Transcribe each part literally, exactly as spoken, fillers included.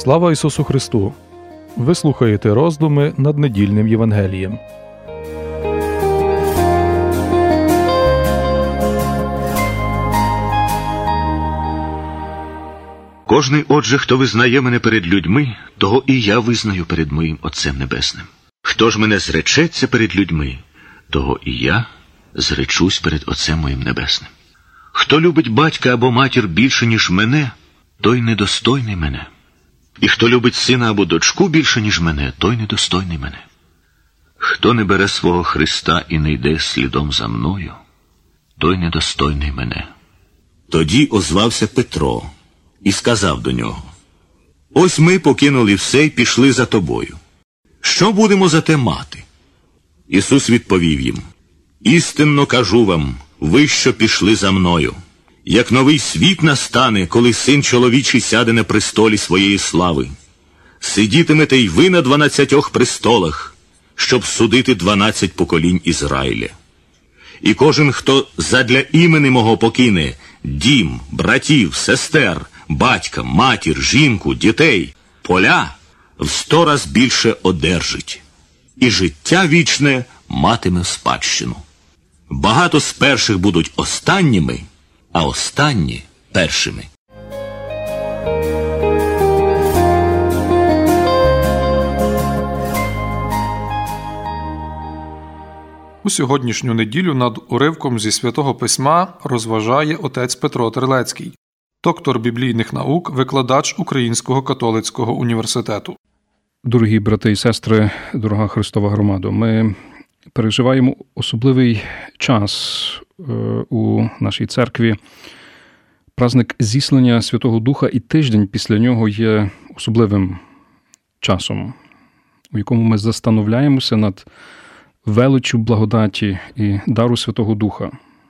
Слава Ісусу Христу! Ви слухаєте роздуми над недільним Євангелієм. Кожний, отже, хто визнає мене перед людьми, того і я визнаю перед моїм Отцем Небесним. Хто ж мене зречеться перед людьми, того і я зречусь перед Отцем моїм Небесним. Хто любить батька або матір більше, ніж мене, той недостойний мене. І хто любить сина або дочку більше, ніж мене, той недостойний мене. Хто не бере свого Христа і не йде слідом за мною, той недостойний мене. Тоді озвався Петро і сказав до нього: «Ось ми покинули все й пішли за тобою. Що будемо за те мати?» Ісус відповів їм: «Істинно кажу вам, ви, що пішли за мною, як новий світ настане, коли Син чоловічий сяде на престолі своєї слави, сидітимете й ви на дванадцятьох престолах, щоб судити дванадцять поколінь Ізраїля. І кожен, хто задля імені мого покине дім, братів, сестер, батька, матір, жінку, дітей, поля, в сто раз більше одержить, і життя вічне матиме в спадщину. Багато з перших будуть останніми, а останні – першими». У сьогоднішню неділю над уривком зі Святого Письма розважає отець Петро Терлецький, доктор біблійних наук, викладач Українського католицького університету. Дорогі брати і сестри, дорога Христова громадо, ми переживаємо особливий час у нашій церкві. Праздник зіслання Святого Духа і тиждень після нього є особливим часом, у якому ми застановляємося над величчю благодаті і дару Святого Духа,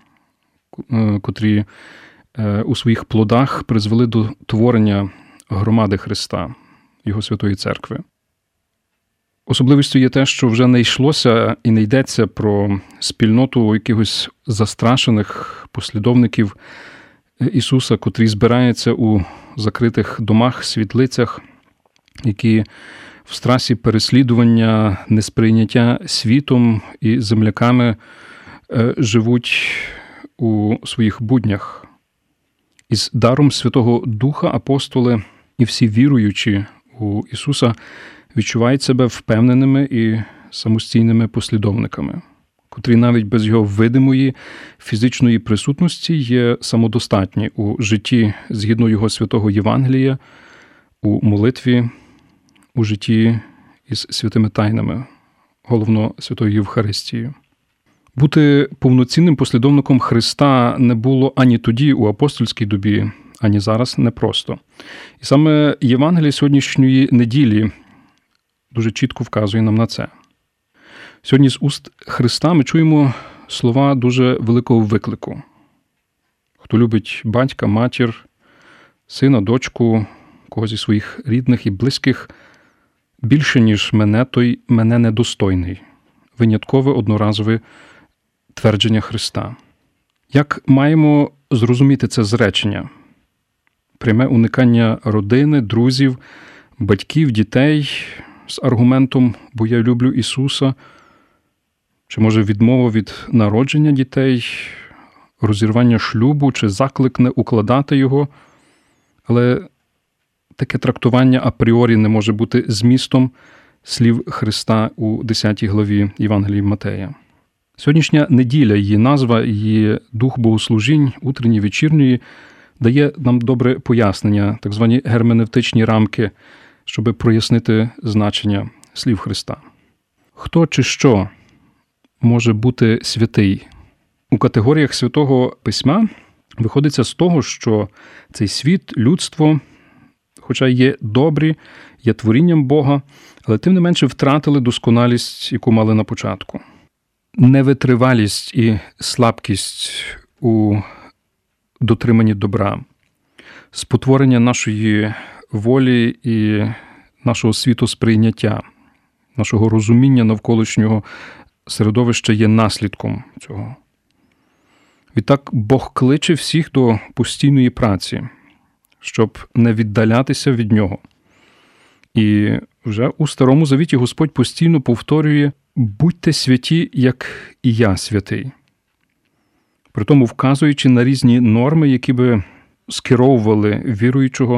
котрі у своїх плодах призвели до творення громади Христа, Його Святої Церкви. Особливістю є те, що вже не йшлося і не йдеться про спільноту якихось застрашених послідовників Ісуса, котрі збираються у закритих домах, світлицях, які в страсі переслідування, несприйняття світом і земляками живуть у своїх буднях. Із даром Святого Духа апостоли і всі віруючі у Ісуса відчувають себе впевненими і самостійними послідовниками, котрі навіть без Його видимої фізичної присутності є самодостатні у житті згідно Його святого Євангелія, у молитві, у житті із святими тайнами, головно Святою Євхаристією. Бути повноцінним послідовником Христа не було ані тоді у апостольській добі, ані зараз непросто. І саме Євангеліє сьогоднішньої неділі дуже чітко вказує нам на це. Сьогодні з уст Христа ми чуємо слова дуже великого виклику. Хто любить батька, матір, сина, дочку, когось зі своїх рідних і близьких, більше, ніж мене, той мене недостойний. Виняткове одноразове твердження Христа. Як маємо зрозуміти це зречення? Пряме уникання родини, друзів, батьків, дітей з аргументом «бо я люблю Ісуса», чи може відмова від народження дітей, розірвання шлюбу, чи заклик не укладати його, але таке трактування апріорі не може бути змістом слів Христа у десятій главі Євангелії Матея. Сьогоднішня неділя, її назва, її дух богослужінь, утренні, вечірньої, дає нам добре пояснення, так звані герменевтичні рамки, щоб прояснити значення слів Христа. Хто чи що може бути святий? У категоріях Святого Письма виходиться з того, що цей світ, людство, хоча є добрі, є творінням Бога, але тим не менше втратили досконалість, яку мали на початку. Невитривалість і слабкість у дотриманні добра, спотворення нашої волі і нашого світосприйняття, нашого розуміння навколишнього середовища є наслідком цього. Відтак Бог кличе всіх до постійної праці, щоб не віддалятися від Нього. І вже у Старому Завіті Господь постійно повторює «Будьте святі, як і я святий», притому вказуючи на різні норми, які би скеровували віруючого,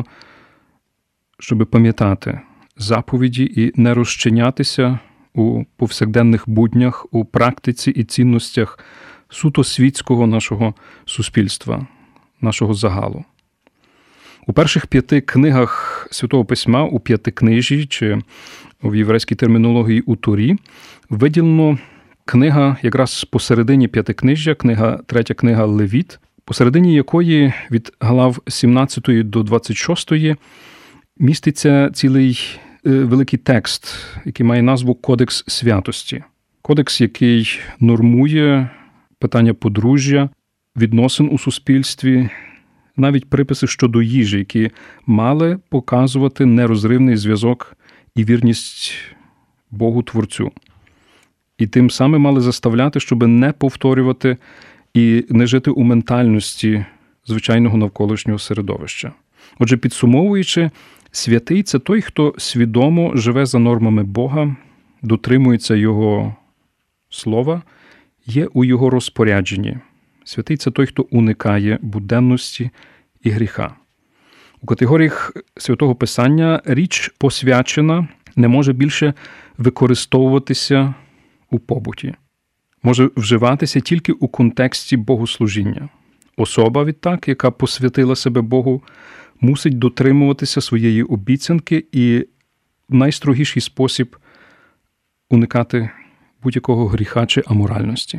щоб пам'ятати заповіді і не розчинятися у повсякденних буднях, у практиці і цінностях суто світського нашого суспільства, нашого загалу. У перших п'яти книгах Святого Письма, у п'ятикнижі, чи в єврейській термінології у Торі, виділено книга якраз посередині п'ятикнижжя, книга, третя книга Левіт, посередині якої від глав сімнадцятої до двадцять шостої міститься цілий е, великий текст, який має назву «Кодекс святості». Кодекс, який нормує питання подружжя, відносин у суспільстві, навіть приписи щодо їжі, які мали показувати нерозривний зв'язок і вірність Богу-творцю. І тим самим мали заставляти, щоб не повторювати і не жити у ментальності звичайного навколишнього середовища. Отже, підсумовуючи, святий – це той, хто свідомо живе за нормами Бога, дотримується Його слова, є у Його розпорядженні. Святий – це той, хто уникає буденності і гріха. У категоріях Святого Писання річ посвячена не може більше використовуватися у побуті. Може вживатися тільки у контексті богослужіння. Особа, відтак, яка посвятила себе Богу, мусить дотримуватися своєї обіцянки і в найстрогіший спосіб уникати будь-якого гріха чи аморальності.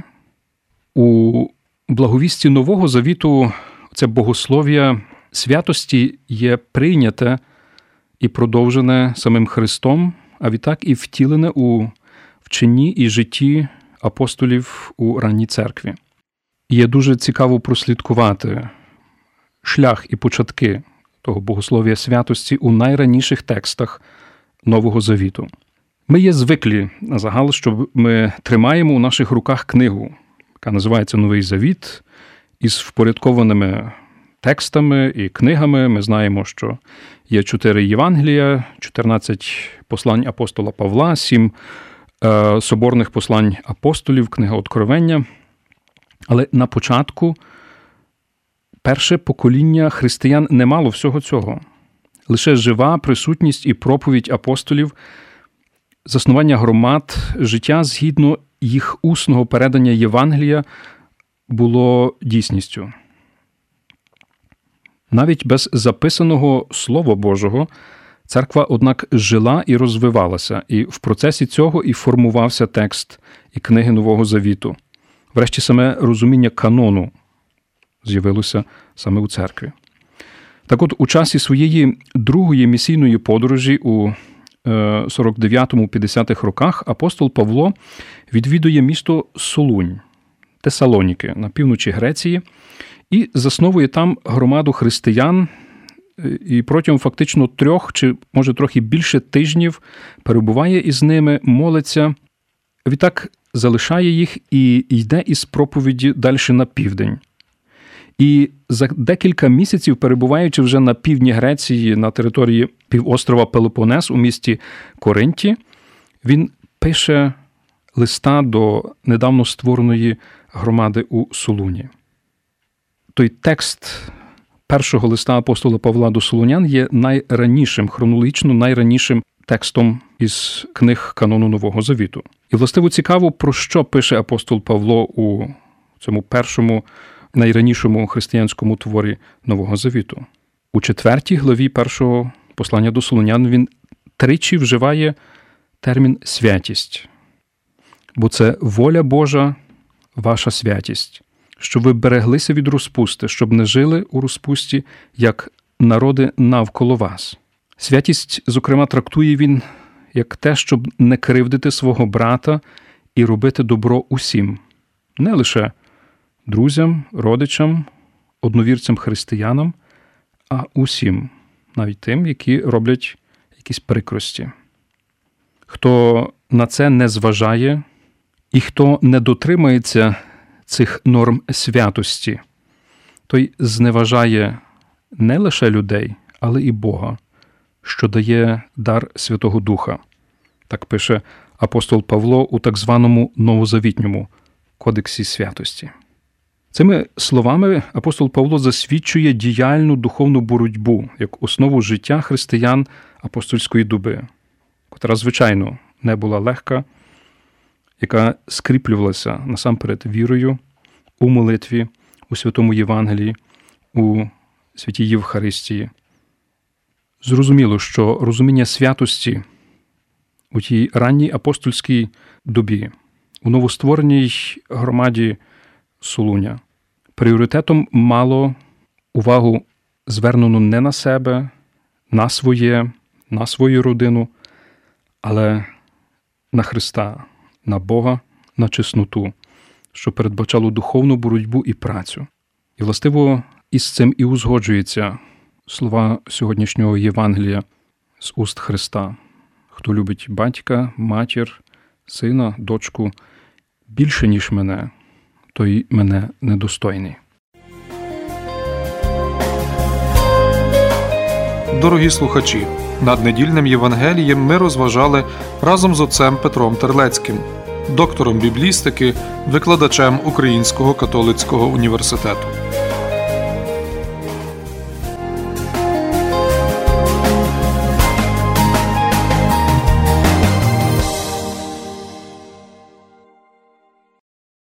У благовісті Нового Завіту це богослов'я святості є прийняте і продовжене самим Христом, а відтак і втілене у вченні і житті апостолів у ранній церкві. Є дуже цікаво прослідкувати шлях і початки того богослов'я святості у найраніших текстах Нового Завіту. Ми є звиклі на загал, що ми тримаємо у наших руках книгу, яка називається «Новий Завіт», із впорядкованими текстами і книгами. Ми знаємо, що є чотири Євангелія, чотирнадцять послань апостола Павла, сім е, соборних послань апостолів, книга Откровення. Але на початку перше покоління християн не мало всього цього. Лише жива присутність і проповідь апостолів, заснування громад, життя згідно їх усного передання Євангелія було дійсністю. Навіть без записаного Слова Божого церква, однак, жила і розвивалася, і в процесі цього і формувався текст і книги Нового Завіту. Врешті саме розуміння канону з'явилося саме у церкві. Так от, у часі своєї другої місійної подорожі у сорок дев'ятому-п'ятдесятих роках апостол Павло відвідує місто Солунь, Тесалоніки, на півночі Греції, і засновує там громаду християн, і протягом фактично трьох, чи може трохи більше тижнів перебуває із ними, молиться, відтак залишає їх і йде із проповіді далі на південь. І за декілька місяців, перебуваючи вже на півдні Греції, на території півострова Пелопонес у місті Коринті, він пише листа до недавно створеної громади у Солуні. Той текст першого листа апостола Павла до солунян є найранішим, хронологічно найранішим текстом із книг канону Нового Завіту. І, властиво, цікаво, про що пише апостол Павло у цьому першому, найранішому християнському творі Нового Завіту. У четвертій главі першого послання до солунян він тричі вживає термін «святість». Бо це воля Божа, ваша святість, щоб ви береглися від розпусти, щоб не жили у розпусті, як народи навколо вас. Святість, зокрема, трактує він як те, щоб не кривдити свого брата і робити добро усім. Не лише друзям, родичам, одновірцям-християнам, а усім, навіть тим, які роблять якісь прикрості. Хто на це не зважає і хто не дотримається цих норм святості, той зневажає не лише людей, але і Бога, що дає дар Святого Духа. Так пише апостол Павло у так званому новозавітньому кодексі святості. Цими словами апостол Павло засвідчує діяльну духовну боротьбу як основу життя християн апостольської доби, котра, звичайно, не була легка, яка скріплювалася насамперед вірою, у молитві, у Святому Євангелії, у Святій Євхаристії. Зрозуміло, що розуміння святості у тій ранній апостольській добі, у новоствореній громаді Солуня, пріоритетом мало увагу звернену не на себе, на своє, на свою родину, але на Христа, на Бога, на чесноту, що передбачало духовну боротьбу і працю. І, властиво, із цим і узгоджуються слова сьогоднішнього Євангелія з уст Христа. Хто любить батька, матір, сина, дочку більше, ніж мене, той мене недостойний. Дорогі слухачі, над недільним Євангелієм ми розважали разом з отцем Петром Терлецьким, доктором біблістики, викладачем Українського католицького університету.